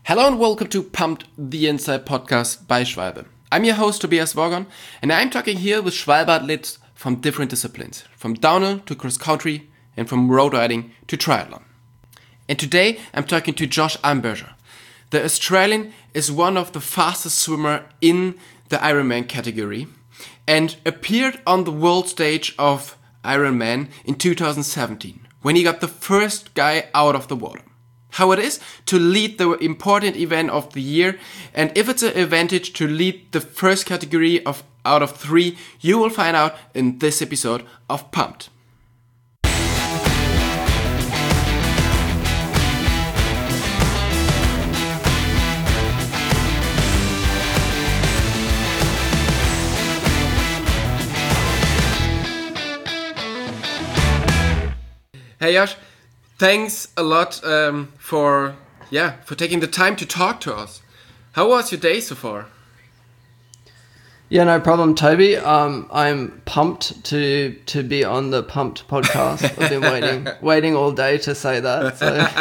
Hello and welcome to Pumped, the Inside podcast by Schwalbe. I'm your host Tobias Worgon, and I'm talking here with Schwalbe athletes from different disciplines, from downhill to cross country and from road riding to triathlon. And today I'm talking to Josh Amberger. The Australian is one of the fastest swimmer in the Ironman category and appeared on the world stage of Ironman in 2017 when he got the first guy out of the water. How it is to lead the important event of the year, and if it's an advantage to lead the first category out of 3, you will find out in this episode of Pumped. Hey Josh, thanks a lot for taking the time to talk to us. How was your day so far? Yeah, no problem, Toby. I'm pumped to be on the Pumped podcast. I've been waiting all day to say that.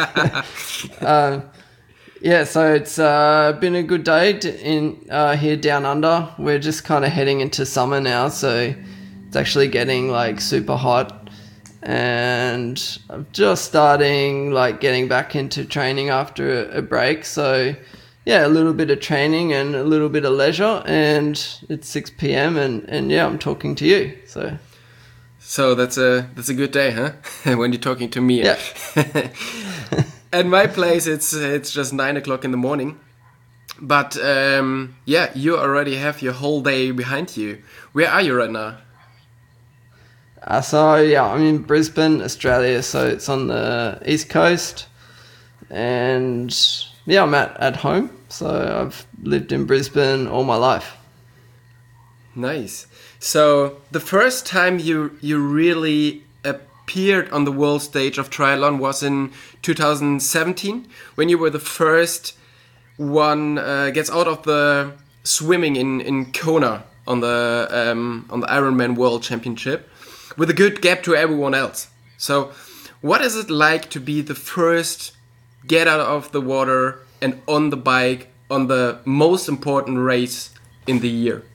So, it's been a good day here down under. We're just kind of heading into summer now, so it's actually getting like super hot. And I'm just starting getting back into training after a break. So yeah, a little bit of training and a little bit of leisure, and it's 6 p.m. and yeah, I'm talking to you. So that's a good day, huh? When you're talking to me. Yeah. At my place, it's just 9 o'clock in the morning. But you already have your whole day behind you. Where are you right now? I'm in Brisbane, Australia, so it's on the East Coast, and yeah, I'm at home, so I've lived in Brisbane all my life. Nice. So the first time you really appeared on the world stage of triathlon was in 2017, when you were the first one gets out of the swimming in Kona on the Ironman World Championship, with a good gap to everyone else. So what is it like to be the first get out of the water and on the bike on the most important race in the year?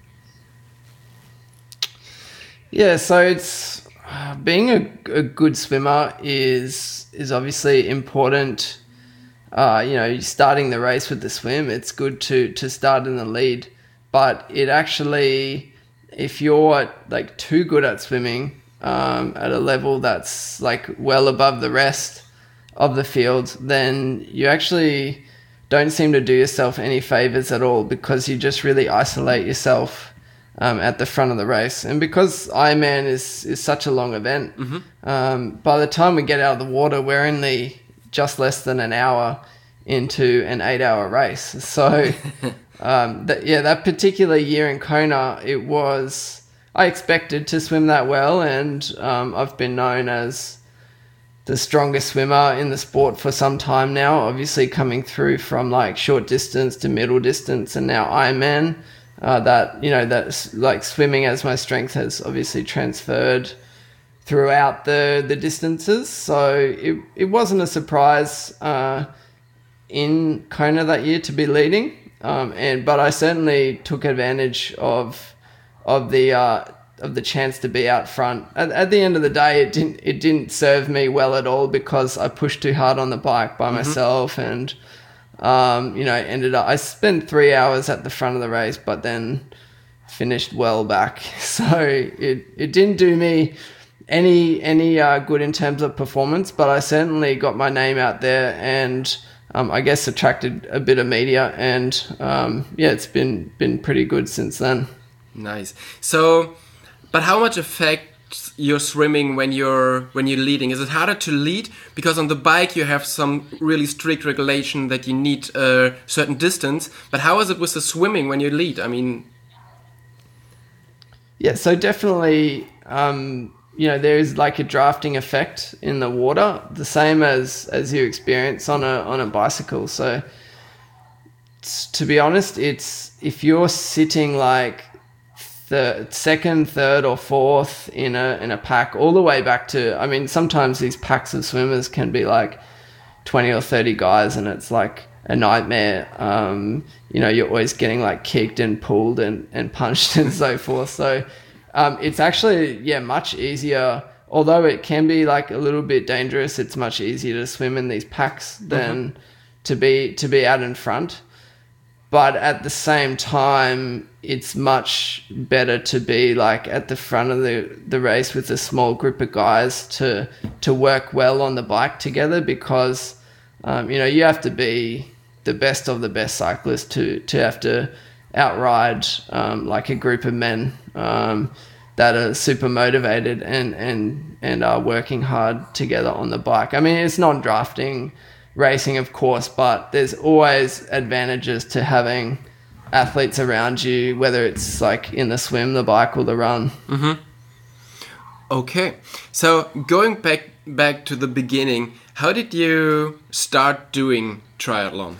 Yeah, so it's being a good swimmer is obviously important. Starting the race with the swim, it's good to start in the lead, but it actually, if you're too good at swimming, at a level that's well above the rest of the field, then you actually don't seem to do yourself any favors at all, because you just really isolate yourself at the front of the race. And because Ironman is such a long event, by the time we get out of the water, we're only just less than an hour into an 8-hour race. So that particular year in Kona, I expected to swim that well, and I've been known as the strongest swimmer in the sport for some time now, obviously coming through from short distance to middle distance and now Ironman. That's swimming as my strength has obviously transferred throughout the distances. So it wasn't a surprise in Kona that year to be leading, but I certainly took advantage of the chance to be out front. At the end of the day, it didn't serve me well at all, because I pushed too hard on the bike by myself, and ended up, I spent 3 hours at the front of the race, but then finished well back. So it didn't do me any good in terms of performance, but I certainly got my name out there, and I guess attracted a bit of media, and it's been pretty good since then. Nice. So, but how much affects your swimming when you're leading? Is it harder to lead because on the bike you have some really strict regulation that you need a certain distance? But how is it with the swimming when you lead? I mean, yeah. So definitely, there is a drafting effect in the water, the same as you experience on a bicycle. So, to be honest, it's if you're sitting the second, third or fourth in a pack, all the way back to, sometimes these packs of swimmers can be 20 or 30 guys, and it's a nightmare. You know, you're always getting like kicked and pulled and punched and so forth. So it's actually, much easier. Although it can be like a little bit dangerous, it's much easier to swim in these packs than to be out in front. But at the same time, it's much better to be like at the front of the race with a small group of guys to work well on the bike together, because you know, you have to be the best of the best cyclists to have to outride like a group of men that are super motivated and are working hard together on the bike. I mean, it's non-drafting racing, of course, but there's always advantages to having athletes around you, whether it's like in the swim, the bike, or the run. Okay, so going back to the beginning, how did you start doing triathlon?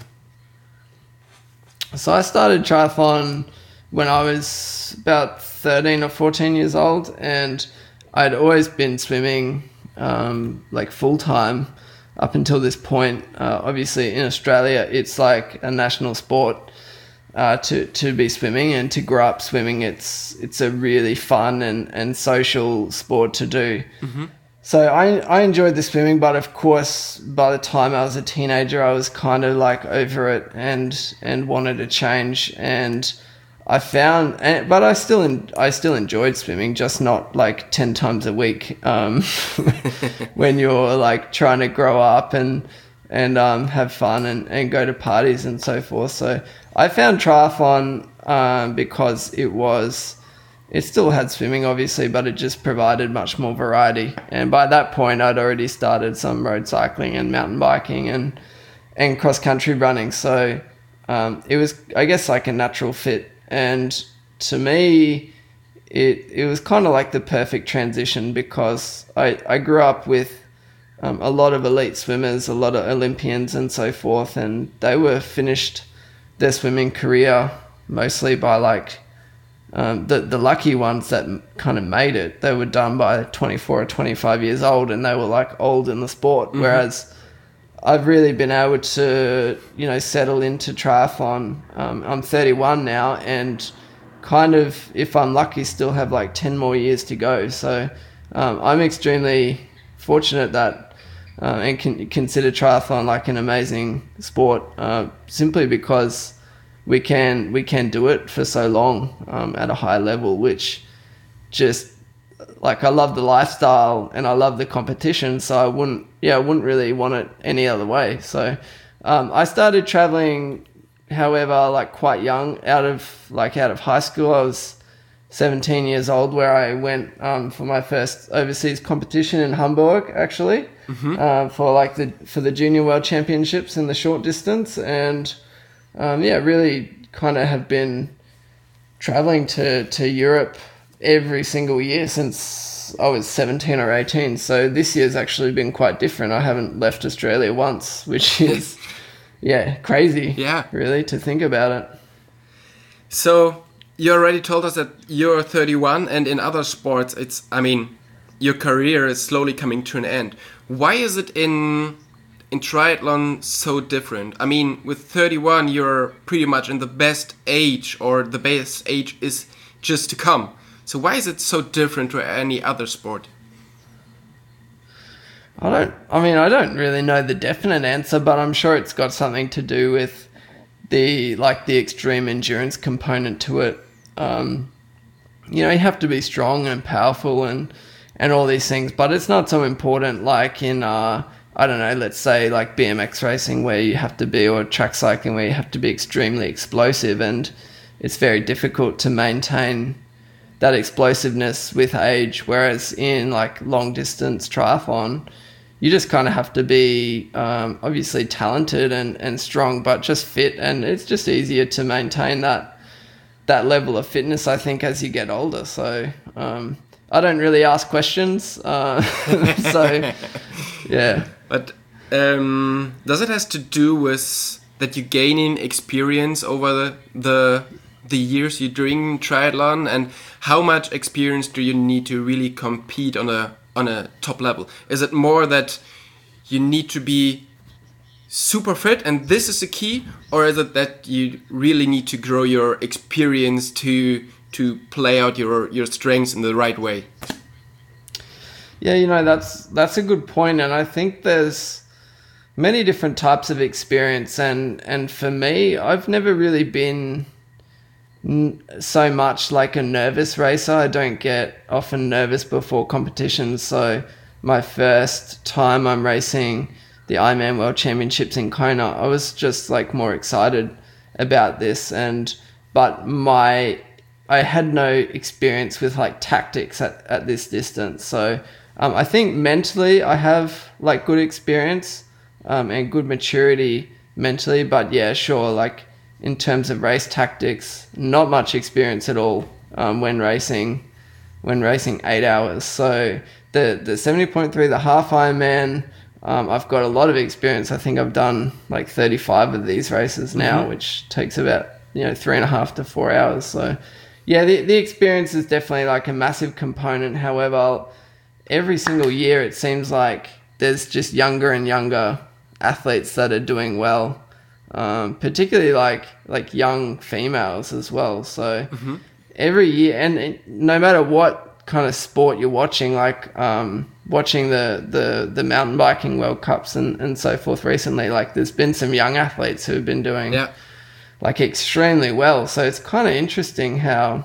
So I started triathlon when I was about 13 or 14 years old, and I'd always been swimming like full-time up until this point. Obviously in Australia, it's like a national sport to be swimming, and to grow up swimming, it's a really fun and social sport to do. So I enjoyed the swimming, but of course, by the time I was a teenager, I was kind of like over it and wanted to change. And I found, but I still enjoyed swimming, just not like 10 times a week. When you're like trying to grow up and have fun and go to parties and so forth. So I found triathlon because it still had swimming, obviously, but it just provided much more variety. And by that point, I'd already started some road cycling and mountain biking and cross-country running. So it was, I guess, like a natural fit. And to me, it was kind of like the perfect transition, because I grew up with a lot of elite swimmers, a lot of Olympians and so forth, and they were finished their swimming career mostly by like the lucky ones that kind of made it. They were done by 24 or 25 years old, and they were like old in the sport. Whereas I've really been able to, you know, settle into triathlon. I'm 31 now, and kind of, if I'm lucky, still have like 10 more years to go. So I'm extremely fortunate that and can consider triathlon like an amazing sport, simply because we can do it for so long at a high level, which just, like, I love the lifestyle and I love the competition, so I wouldn't really want it any other way. So I started traveling, however, like quite young, out of high school. I was 17 years old, where I went for my first overseas competition in Hamburg, actually, for the Junior World Championships in the short distance. And really kind of have been traveling to Europe every single year since I was 17 or 18. So this year's actually been quite different. I haven't left Australia once, which is, crazy. Yeah. Really, to think about it. So you already told us that you're 31, and in other sports, your career is slowly coming to an end. Why is it in triathlon so different? I mean, with 31, you're pretty much in the best age, or the best age is just to come. So why is it so different to any other sport? I don't really know the definite answer, but I'm sure it's got something to do with the extreme endurance component to it. You have to be strong and powerful and all these things, but it's not so important like in let's say like BMX racing, where you have to be, or track cycling, where you have to be extremely explosive, and it's very difficult to maintain that explosiveness with age. Whereas in like long distance triathlon, you just kind of have to be obviously talented and strong, but just fit, and it's just easier to maintain that level of fitness, I think, as you get older. So I don't really ask questions. So yeah. But does it has to do with that you gaining experience over the years you're doing triathlon, and how much experience do you need to really compete on a top level? Is it more that you need to be super fit and this is the key, or is it that you really need to grow your experience to play out your strengths in the right way? Yeah, that's a good point, and I think there's many different types of experience, and for me, I've never really been so much like a nervous racer. I don't get often nervous before competitions, so my first time I'm racing the Ironman World Championships in Kona, I was just like more excited about this, but I had no experience with like tactics at this distance, so I think mentally I have like good experience and good maturity mentally, but yeah, sure, like in terms of race tactics, not much experience at all when racing 8 hours. So the 70.3, the half Ironman, I've got a lot of experience. I think I've done like 35 of these races now, which takes about 3.5 to 4 hours. So yeah, the experience is definitely like a massive component. However, every single year it seems like there's just younger and younger athletes that are doing well, particularly like young females as well. So every year, and no matter what kind of sport you're watching, like watching the mountain biking World Cups and so forth recently, like there's been some young athletes who have been doing like extremely well. So it's kind of interesting how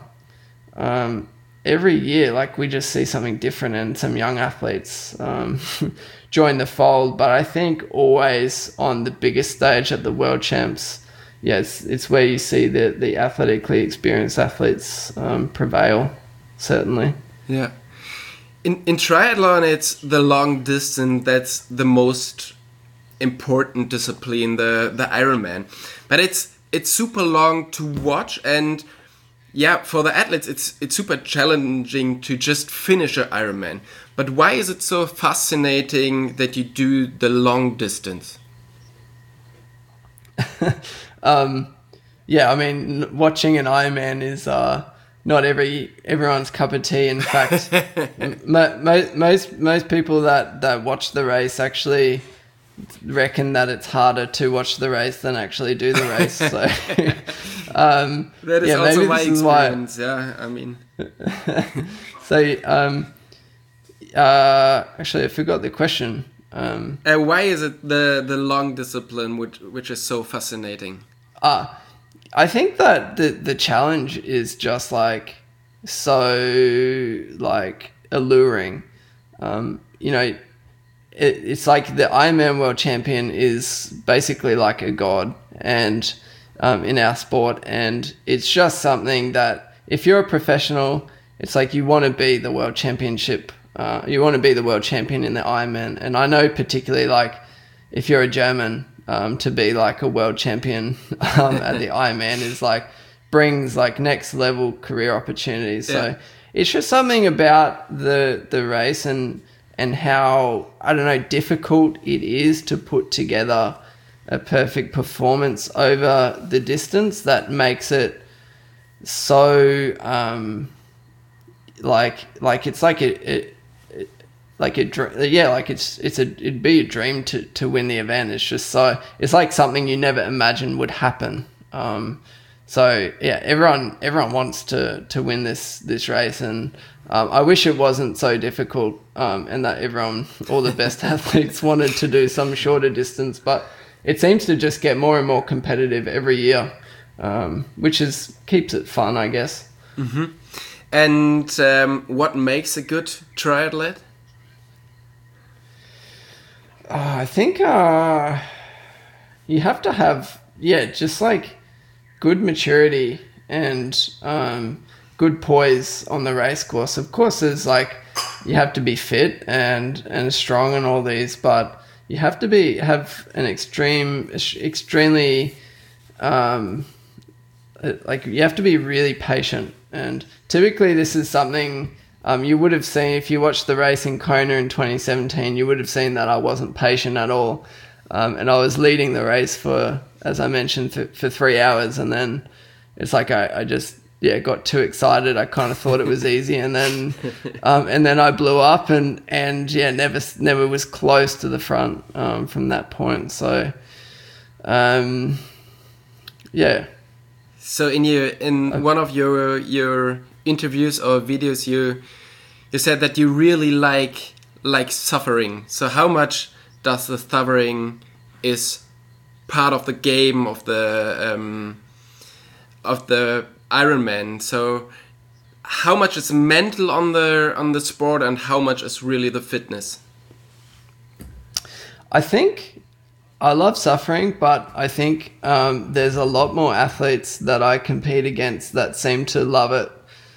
every year, like we just see something different and some young athletes join the fold. But I think always on the biggest stage at the World Champs, it's where you see the athletically experienced athletes prevail, certainly. Yeah. In triathlon, it's the long distance that's the most important discipline, the Ironman. But it's super long to watch, and yeah, for the athletes, it's super challenging to just finish an Ironman. But why is it so fascinating that you do the long distance? Yeah, I mean, watching an Ironman is not everyone's cup of tea. In fact, most people that watch the race actually reckon that it's harder to watch the race than actually do the race. So that is also my experience. Yeah, I mean. So actually, I forgot the question. Why is it the long discipline which is so fascinating? I think that the challenge is just like so like alluring. It's like the Ironman World Champion is basically like a god, and in our sport, and it's just something that if you're a professional, it's like you want to be the world championship. You want to be the world champion in the Ironman, and I know particularly like if you're a German, to be like a world champion at the Ironman is like brings like next level career opportunities. Yeah. So it's just something about the race and how, I don't know, difficult it is to put together a perfect performance over the distance that makes it so it'd be a dream to win the event. It's just so, it's like something you never imagined would happen. So yeah, everyone wants to win this race, and I wish it wasn't so difficult, and that all the best athletes wanted to do some shorter distance, but it seems to just get more and more competitive every year, which keeps it fun, I guess. Mm-hmm. And what makes a good triathlete? I think you have to have, just like good maturity and good poise on the race course. Of course, there's like, you have to be fit and strong and all these, but you have to have an extremely like you have to be really patient. And typically this is something you would have seen if you watched the race in Kona in 2017. You would have seen that I wasn't patient at all, and I was leading the race for, as I mentioned, for 3 hours, and then it's like I just got too excited. I kind of thought it was easy, and then I blew up and never was close to the front from that point. So Yeah. So in one of your interviews or videos, you said that you really like suffering. So how much does the suffering is part of the game of the Ironman? So how much is mental on the sport, and how much is really the fitness? I think I love suffering, but I think there's a lot more athletes that I compete against that seem to love it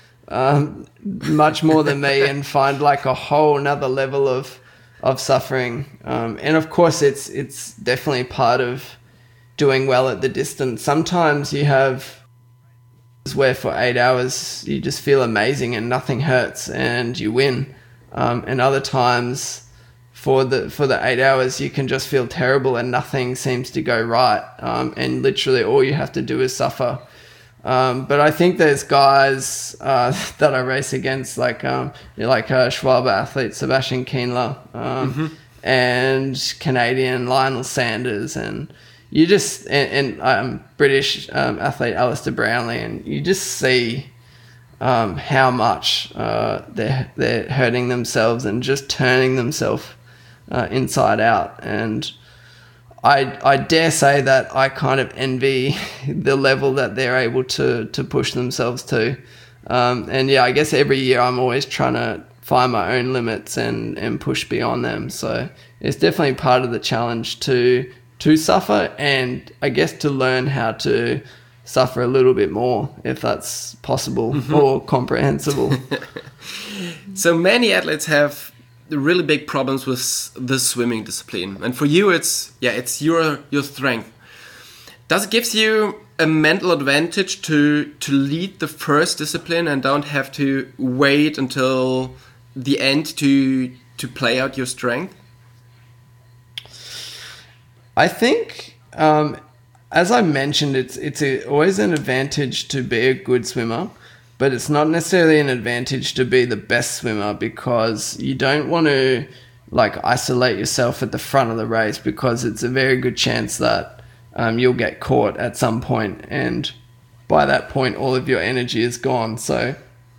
much more than me and find like a whole nother level of suffering. And of course, it's definitely part of doing well at the distance. Sometimes you have where for 8 hours you just feel amazing and nothing hurts and you win. And other times for the 8 hours you can just feel terrible and nothing seems to go right. And literally all you have to do is suffer. But I think there's guys that I race against, like Schwalbe athlete Sebastian Kienler, and Canadian Lionel Sanders, and you just and British athlete Alistair Brownlee, and you just see how much they're hurting themselves and just turning themselves inside out. And I dare say that I kind of envy the level that they're able to push themselves to. And yeah, I guess every year I'm always trying to find my own limits and push beyond them. So it's definitely part of the challenge to suffer, and I guess to learn how to suffer a little bit more, if that's possible or comprehensible. So many athletes have really big problems with the swimming discipline, and for you it's your strength. Does it gives you a mental advantage to lead the first discipline and don't have to wait until the end to play out your strength? I think as I mentioned, it's always an advantage to be a good swimmer. But it's not necessarily an advantage to be the best swimmer, because you don't want to like isolate yourself at the front of the race, because it's a very good chance that you'll get caught at some point, and by that point all of your energy is gone. So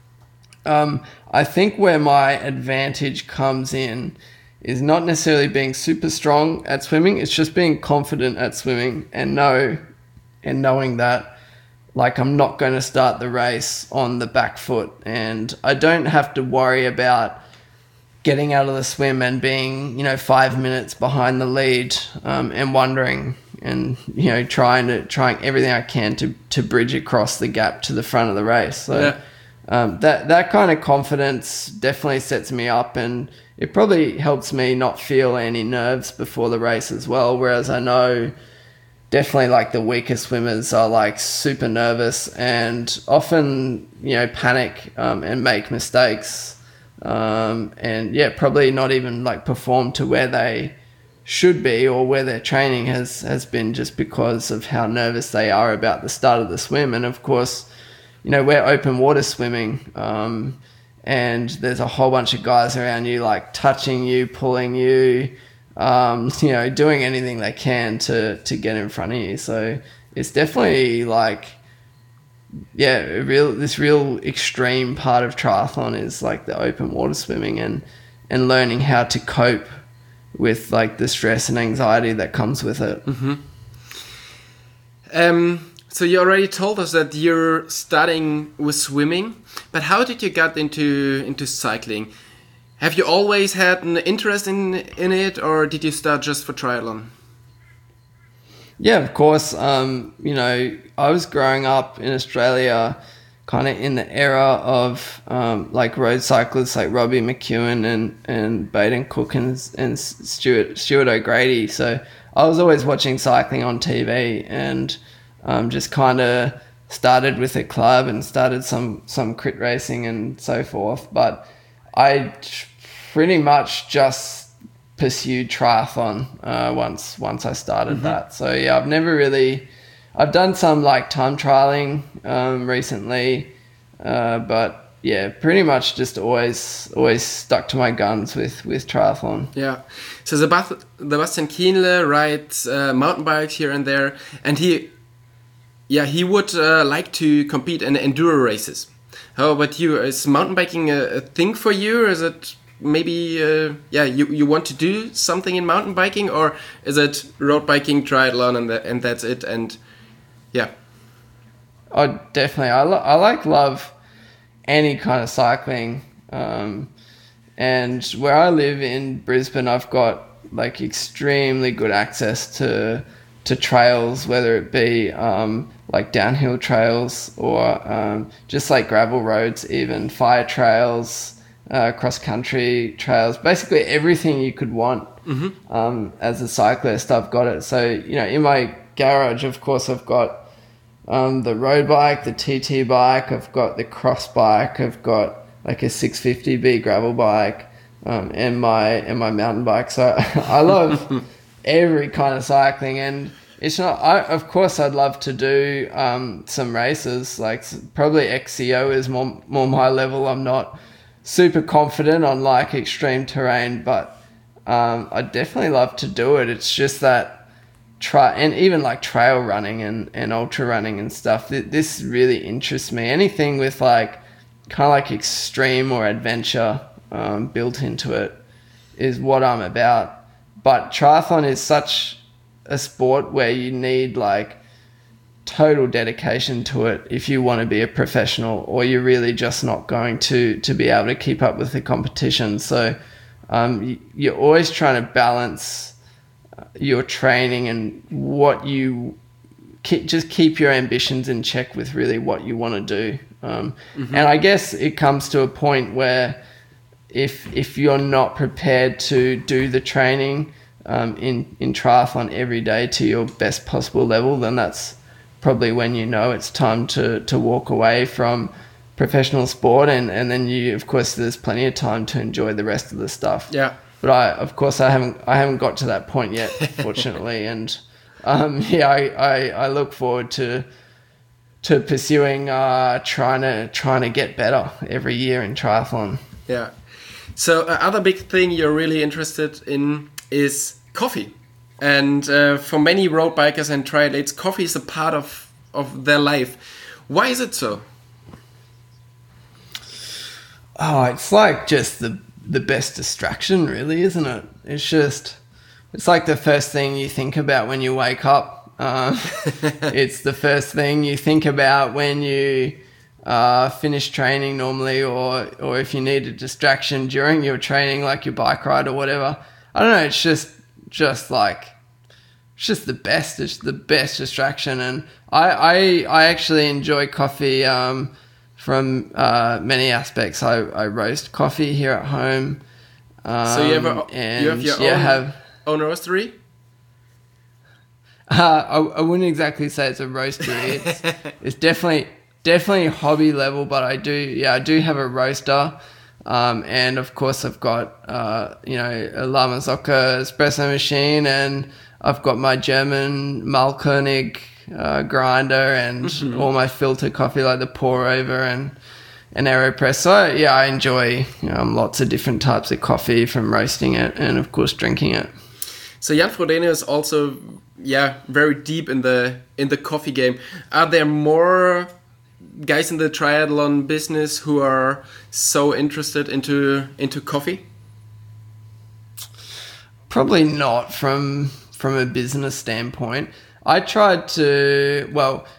I think where my advantage comes in is not necessarily being super strong at swimming, it's just being confident at swimming and knowing that like I'm not going to start the race on the back foot, and I don't have to worry about getting out of the swim and being 5 minutes behind the lead, and wondering and trying everything I can to bridge across the gap to the front of the race. So that kind of confidence definitely sets me up, and it probably helps me not feel any nerves before the race as well. Whereas I know definitely like the weaker swimmers are like super nervous and often, panic and make mistakes. And yeah, probably not even like perform to where they should be or where their training has been, just because of how nervous they are about the start of the swim. And of course, we're open water swimming, and there's a whole bunch of guys around you like touching you, pulling you, doing anything they can to get in front of you. So it's definitely like, this real extreme part of triathlon is like the open water swimming and learning how to cope with like the stress and anxiety that comes with it. So you already told us that you're starting with swimming, but how did you get into cycling? Have you always had an interest in it, or did you start just for triathlon? Yeah, of course. I was growing up in Australia kind of in the era of like road cyclists like Robbie McEwen and Baden Cook and Stuart O'Grady. So I was always watching cycling on TV, and just kind of started with a club and started some crit racing and so forth. But I pretty much just pursued triathlon once I started that. So yeah, I've done some like time trialing recently, but yeah, pretty much just always stuck to my guns with triathlon. Yeah. So Sebastian Kienle rides mountain bikes here and there, and he would like to compete in enduro races. How about you? Is mountain biking a thing for you, or is it maybe you want to do something in mountain biking, or is it road biking, triathlon, and that's it? And yeah. Oh, definitely. I love any kind of cycling. And where I live in Brisbane, I've got like extremely good access to trails, whether it be like downhill trails or just like gravel roads, even fire trails, cross country trails, basically everything you could want. As a cyclist, I've got it. So, in my garage, of course, I've got the road bike, the TT bike, I've got the cross bike, I've got like a 650B gravel bike, and my mountain bike. So I love every kind of cycling, and it's not. Of course, I'd love to do some races. Like probably XCO is more my level. I'm not super confident on like extreme terrain, but I'd definitely love to do it. It's just that and even like trail running and ultra running and stuff. This really interests me. Anything with like kind of like extreme or adventure built into it is what I'm about. But triathlon is such a sport where you need like total dedication to it if you want to be a professional, or you're really just not going to be able to keep up with the competition. So you're always trying to balance your training and what you just keep your ambitions in check with really what you want to do. And I guess it comes to a point where if you're not prepared to do the training in triathlon every day to your best possible level, then that's probably when it's time to walk away from professional sport, and then of course there's plenty of time to enjoy the rest of the stuff. Yeah. But I haven't got to that point yet, fortunately, and I look forward to pursuing trying to get better every year in triathlon. Yeah. So other big thing you're really interested in is coffee, and for many road bikers and triathletes, coffee is a part of their life. Why is it so? Oh, it's like just the best distraction, really, isn't it? It's like the first thing you think about when you wake up. It's the first thing you think about when you finish training normally, or if you need a distraction during your training, like your bike ride or whatever. I don't know. It's just the best. It's the best distraction, and I actually enjoy coffee. From many aspects. I roast coffee here at home. So you have your own roastery? I wouldn't exactly say it's a roastery. It's definitely hobby level, but I do have a roaster. And of course I've got a La Marzocca espresso machine, and I've got my German Malkönig grinder, and all my filter coffee, like the pour over and AeroPress. So I enjoy lots of different types of coffee, from roasting it and of course drinking it. So Jan Frodeno is also very deep in the coffee game. Are there more guys in the triathlon business who are so interested into coffee? Probably not from a business standpoint. I tried to,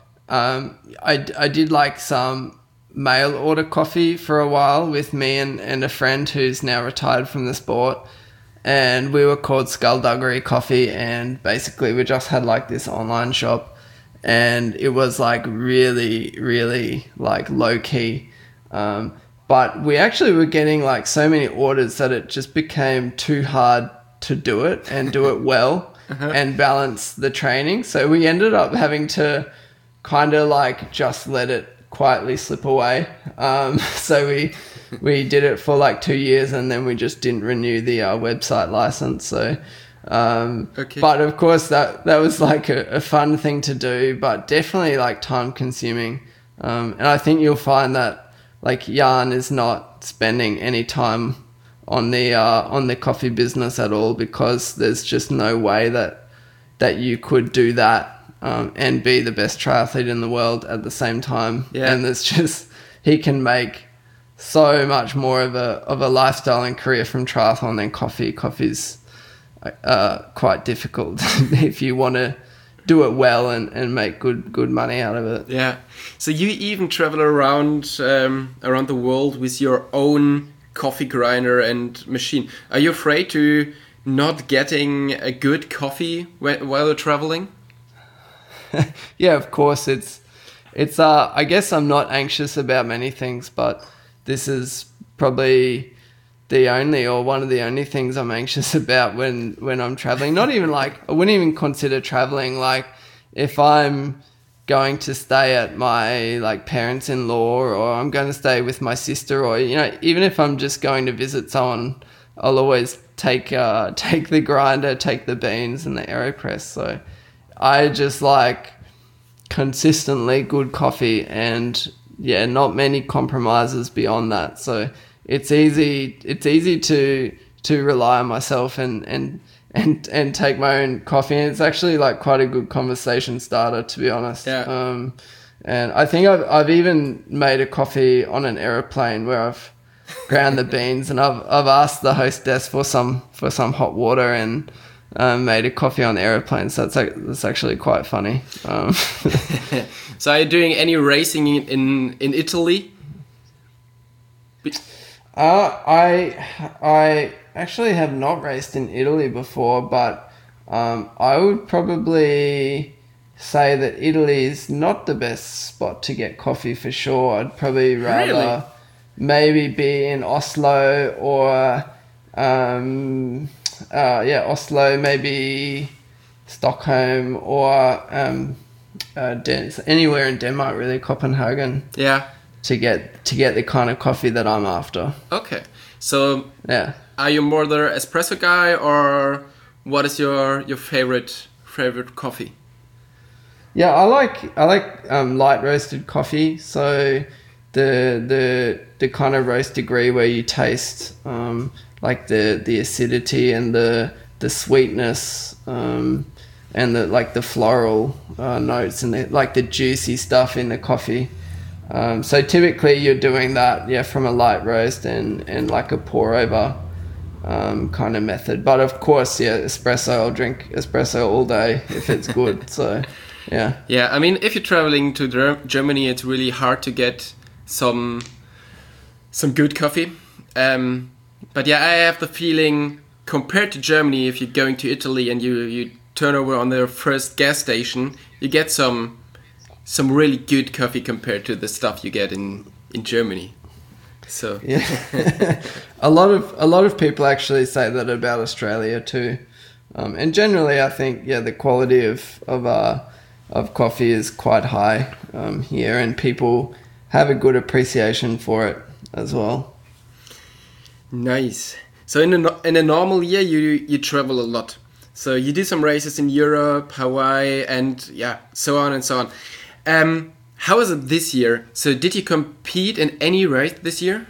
I did like some mail order coffee for a while with me and a friend who's now retired from the sport, and we were called Skullduggery Coffee, and basically we just had like this online shop, and it was like really, really like low key. But we actually were getting like so many orders that it just became too hard to do it and do it well. And balance the training. So we ended up having to kind of like just let it quietly slip away. So we did it for like 2 years, and then we just didn't renew the website license. So, but of course that was like a fun thing to do, but definitely like time consuming. And I think you'll find that like Jan is not spending any time on the coffee business at all, because there's just no way that you could do that and be the best triathlete in the world at the same time. Yeah. And there's just, he can make so much more of a lifestyle and career from triathlon than coffee. Coffee's quite difficult if you want to do it well and make good money out of it. Yeah. So you even travel around the world with your own coffee grinder and machine. Are you afraid to not getting a good coffee while you're traveling? Yeah, of course. It's I guess I'm not anxious about many things, but this is probably one of the only things I'm anxious about when I'm traveling. Not even like, I wouldn't even consider traveling. Like if I'm going to stay at my like parents-in-law, or I'm going to stay with my sister, or, you know, even if I'm just going to visit someone, I'll always take the grinder, take the beans and the AeroPress. So I just like consistently good coffee, and yeah, not many compromises beyond that. So it's easy to rely on myself and take my own coffee. And it's actually like quite a good conversation starter, to be honest. Yeah. And I think I've even made a coffee on an aeroplane where I've ground the beans and I've asked the hostess for some hot water and made a coffee on the aeroplane. So that's actually quite funny. So are you doing any racing in Italy? I actually have not raced in Italy before, but I would probably say that Italy is not the best spot to get coffee for sure. I'd probably rather maybe be in Oslo or Oslo, maybe Stockholm, or anywhere in Denmark, really, Copenhagen. Yeah. To get the kind of coffee that I'm after. Okay. So yeah. Are you more the espresso guy, or what is your favorite coffee? Yeah, I like light roasted coffee. So the kind of roast degree where you taste like the acidity and the sweetness and the floral notes and the juicy stuff in the coffee. So typically you're doing that, from a light roast and like a pour over kind of method. But of course, espresso, I'll drink espresso all day if it's good. So yeah. Yeah, I mean, if you're traveling to Germany, it's really hard to get some good coffee. But yeah, I have the feeling, compared to Germany, if you're going to Italy and you turn over on their first gas station, you get some really good coffee compared to the stuff you get in Germany. So yeah, a lot of people actually say that about Australia too, and generally I think the quality of coffee is quite high here, and people have a good appreciation for it as well. Nice. So in a normal year, you travel a lot. So you do some races in Europe, Hawaii, and so on and so on. How is it this year? So did you compete in any race this year?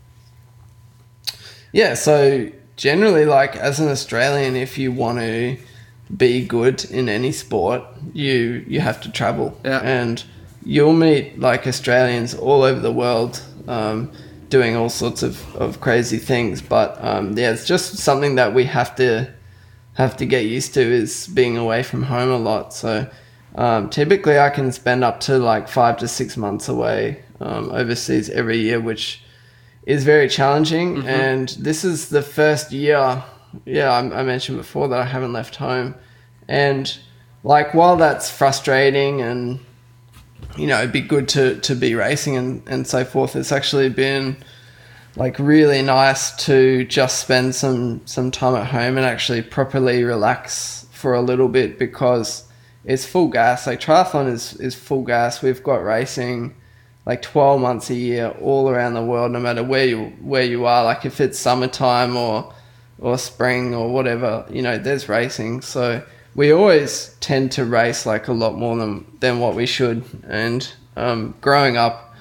Yeah, so generally, like as an Australian, if you want to be good in any sport, you have to travel. Yeah. And you'll meet like Australians all over the world doing all sorts of crazy things. But it's just something that we have to get used to, is being away from home a lot. So typically I can spend up to like 5 to 6 months away overseas every year, which is very challenging. Mm-hmm. And this is the first year, I mentioned before, that I haven't left home. And like, while that's frustrating and, it'd be good to be racing and so forth, it's actually been like really nice to just spend some time at home and actually properly relax for a little bit, because it's full gas. Like triathlon is full gas. We've got racing like 12 months a year all around the world, no matter where you are. Like if it's summertime or spring or whatever, there's racing. So we always tend to race like a lot more than what we should. And growing up,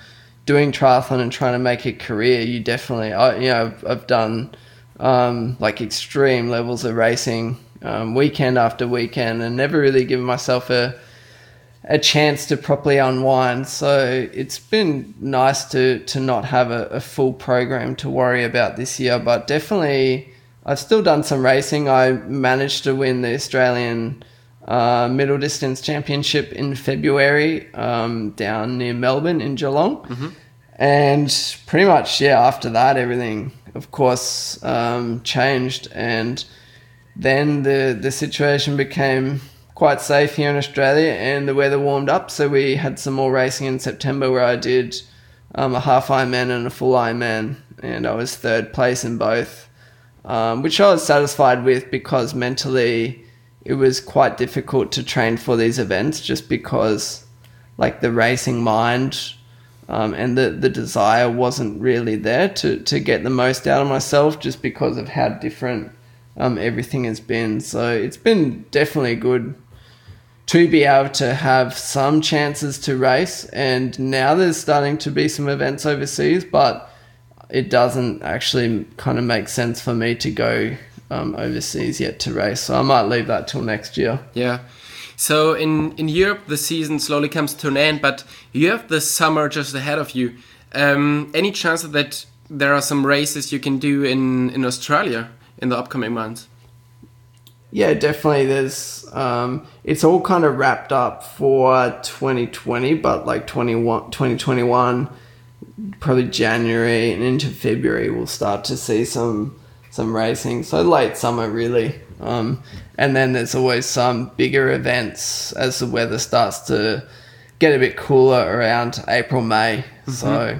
doing triathlon and trying to make a career, you definitely, I've done like extreme levels of racing weekend after weekend, and never really given myself a chance to properly unwind. So it's been nice to not have a full program to worry about this year, but definitely I've still done some racing. I managed to win the Australian middle distance championship in February down near Melbourne in Geelong. Mm-hmm. And pretty much, after that, everything, of course, changed. And then the situation became quite safe here in Australia, and the weather warmed up. So we had some more racing in September, where I did a half Ironman and a full Ironman, and I was third place in both, which I was satisfied with, because mentally it was quite difficult to train for these events, just because like the racing mind and the desire wasn't really there to get the most out of myself, just because of how different everything has been. So it's been definitely good to be able to have some chances to race, and now there's starting to be some events overseas, but it doesn't actually kind of make sense for me to go overseas yet to race, so I might leave that till next year. Yeah. So in Europe, the season slowly comes to an end, but you have the summer just ahead of you. Any chance that there are some races you can do in Australia in the upcoming months? Yeah, definitely. There's it's all kind of wrapped up for 2020, but like 2021, probably January and into February, we'll start to see some racing. So late summer, really. And then there's always some bigger events as the weather starts to get a bit cooler around April, May. Mm-hmm.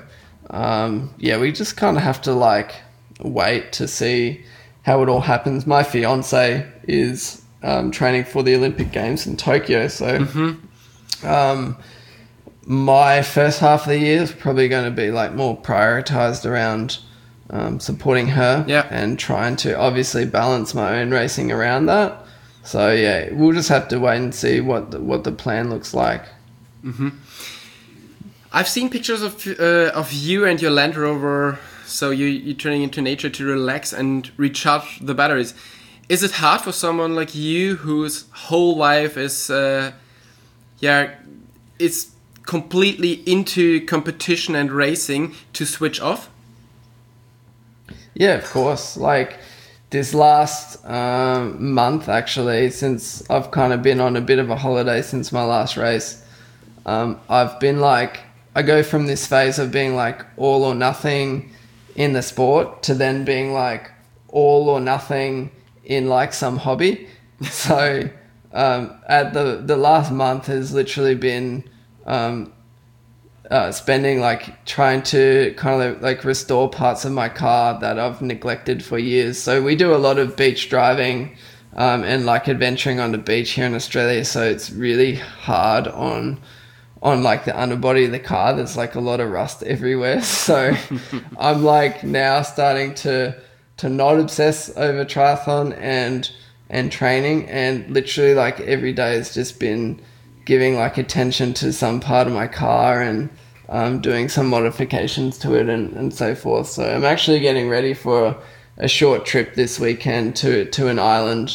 So we just kind of have to like wait to see how it all happens. My fiance is training for the Olympic Games in Tokyo, so my first half of the year is probably going to be like more prioritized around supporting her and trying to obviously balance my own racing around that. So we'll just have to wait and see what the plan looks like. Mm-hmm. I've seen pictures of you and your Land Rover. So you're turning into nature to relax and recharge the batteries. Is it hard for someone like you whose whole life is completely into competition and racing to switch off? Yeah, of course. Like this last month, actually, since I've kind of been on a bit of a holiday since my last race, I've been like, I go from this phase of being like all or nothing in the sport to then being like all or nothing in like some hobby. So at the last month has literally been spending like trying to kind of like restore parts of my car that I've neglected for years. So we do a lot of beach driving and like adventuring on the beach here in Australia, so it's really hard on like the underbody of the car. There's like a lot of rust everywhere. So I'm like now starting to not obsess over triathlon and training, and literally like every day has just been giving like attention to some part of my car and doing some modifications to it and so forth. So I'm actually getting ready for a short trip this weekend to an island.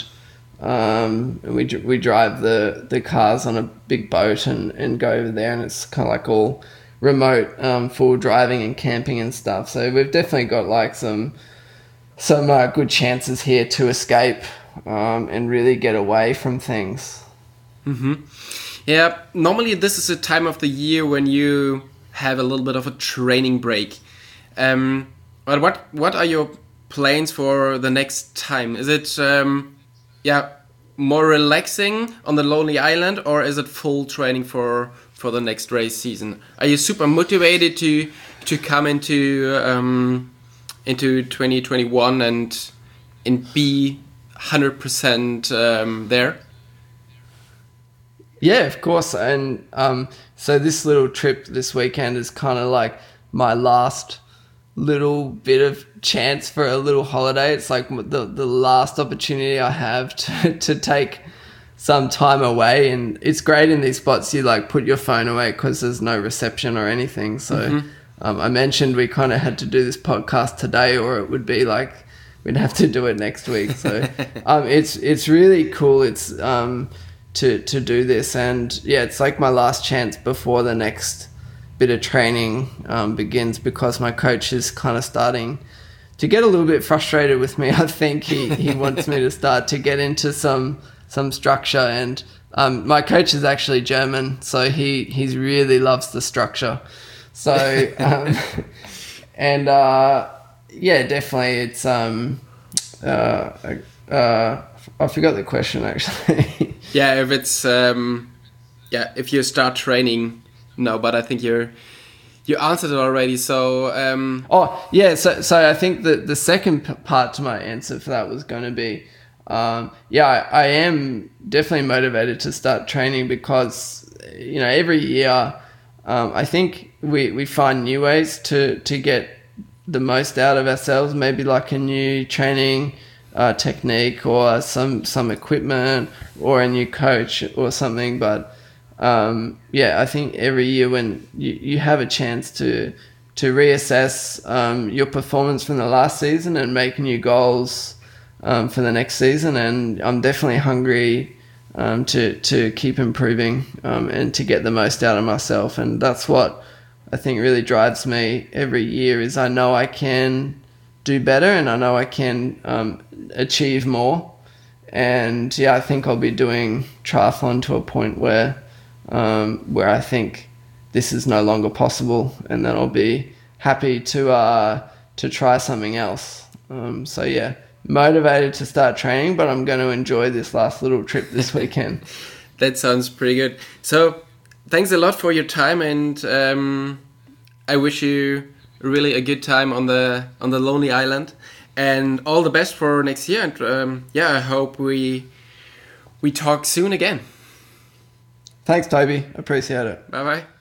We drive the cars on a big boat and go over there, and it's kind of like all remote full driving and camping and stuff. So we've definitely got like some good chances here to escape and really get away from things. Mm-hmm. Yeah, normally this is a time of the year when you have a little bit of a training break. But what are your plans for the next time? Is it more relaxing on the lonely island, or is it full training for the next race season? Are you super motivated to come into 2021 and be 100% there? Yeah, of course. And so this little trip this weekend is kind of like my last little bit of chance for a little holiday. It's like the last opportunity I have to take some time away. And it's great in these spots, you like put your phone away because there's no reception or anything. So I mentioned we kind of had to do this podcast today, or it would be like we'd have to do it next week. So it's really cool. It's to do this, and yeah, it's like my last chance before the next bit of training begins, because my coach is kind of starting to get a little bit frustrated with me. I think he wants me to start to get into some structure, and my coach is actually German, so he really loves the structure. So and yeah, definitely it's I forgot the question actually. Yeah, if it's if you start training, no, but I think you answered it already. So so I think the second part to my answer for that was going to be I am definitely motivated to start training, because every year I think we find new ways to get the most out of ourselves, maybe like a new training technique, or some equipment, or a new coach or something. But I think every year when you have a chance to reassess your performance from the last season and make new goals for the next season, and I'm definitely hungry to keep improving and to get the most out of myself. And that's what I think really drives me every year, is I know I can do better, and I know I can achieve more. And I think I'll be doing triathlon to a point where I think this is no longer possible, and then I'll be happy to try something else. Motivated to start training, but I'm going to enjoy this last little trip this weekend. That sounds pretty good. So thanks a lot for your time, and I wish you really a good time on the lonely island, and all the best for next year. And I hope we talk soon again. Thanks, Toby. Appreciate it. Bye bye.